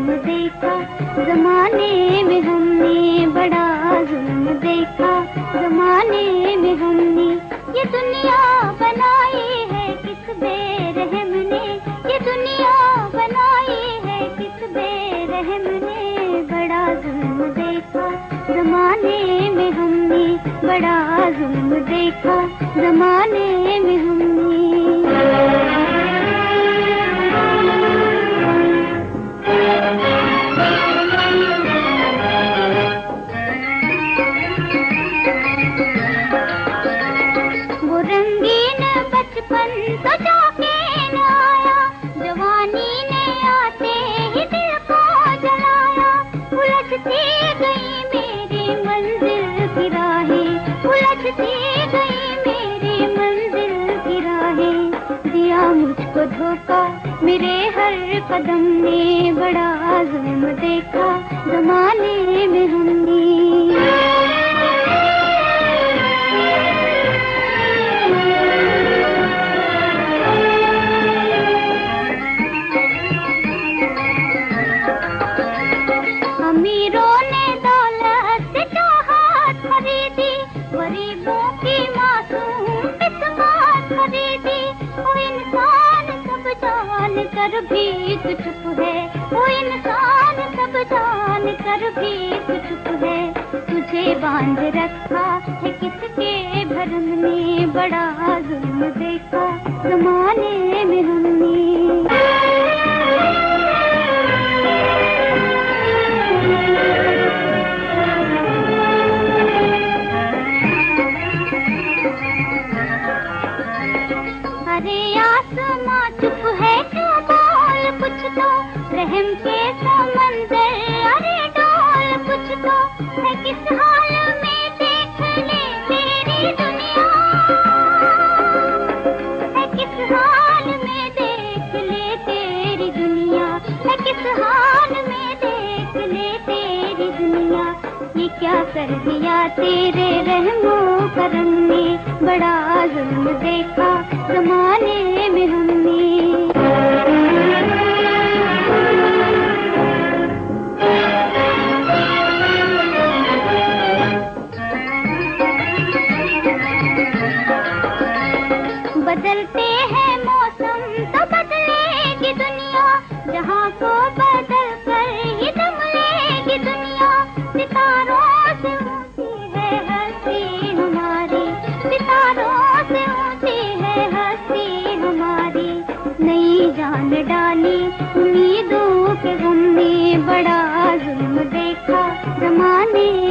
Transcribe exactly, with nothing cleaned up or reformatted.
जुल्म देखा जमाने में हमने, बड़ा जुल्म देखा जमाने में हमने। ये दुनिया बनाई है किस बेरहम ने, ये दुनिया बनाई है किस बेरहम ने। बड़ा जुल्म देखा जमाने में हमने, बड़ा जुल्म देखा जमाने में हमने। वो रंगीन बचपन तो जाके न आया, जवानी ने आते ही दिल को जलाया। उलझती गई मेरी मंजिल की राहें, उलझती गई मेरी मंजिल की राहें। दिया मुझको धोखा मेरे हर कदम ने, बड़ा जुल्म देखा जमाने में हमने। अमीरों ने दौलत से चाहत खरीदी, गरीबों की मासूम किस्मत खरीदी। वो इंसान सब जान कर भी तो चुप है, वो इंसान सब जान कर भी तो चुप है। तुझे बांध रखा है किसके भरम ने, बड़ा जुल्म देखा जमाने में हमने। अरे आसमां चुप है क्यों बोल कुछ तो, रहम के समंदर अरे डोल कुछ तो। है किस हाल में देख ले तेरी दुनिया, है किस हाल में देख ले तेरी दुनिया, है किस हाल में देख ले तेरी दुनिया। ये क्या कर दिया तेरे रहमो करम ने, बड़ा जुल्म देखा जमाने में हमने। बदलते हैं मौसम तो बदलेगी दुनिया, जहाँ को बदल कर ही दम लेगी दुनिया। सितारों से ऊंची है हस्ती हमारी, सितारों से ऊंची है हस्ती हमारी। नई जान डाली उम्मीदों के गम ने, बड़ा जुल्म देखा जमाने